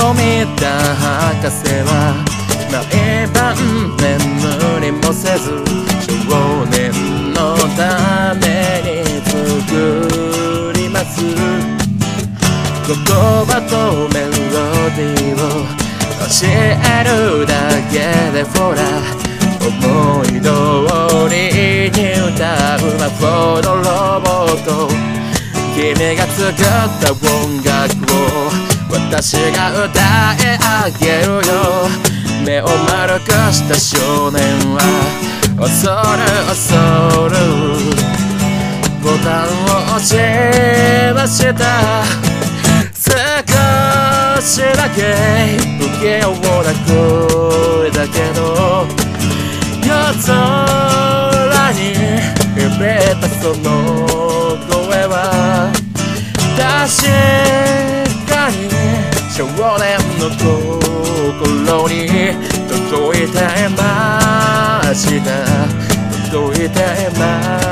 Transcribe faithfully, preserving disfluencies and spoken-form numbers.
見た博士は毎晩眠りもせず少年のために作ります言葉とメロディーを教えるだけでほら思い通りに歌う魔法のロボット君が作った音楽を私が歌い上げるよ目を丸くした少年は恐る恐るボタンを押しました少しだけ不器用な声だけど夜空に響いたその声は確かに少年の心に届いてました届いてま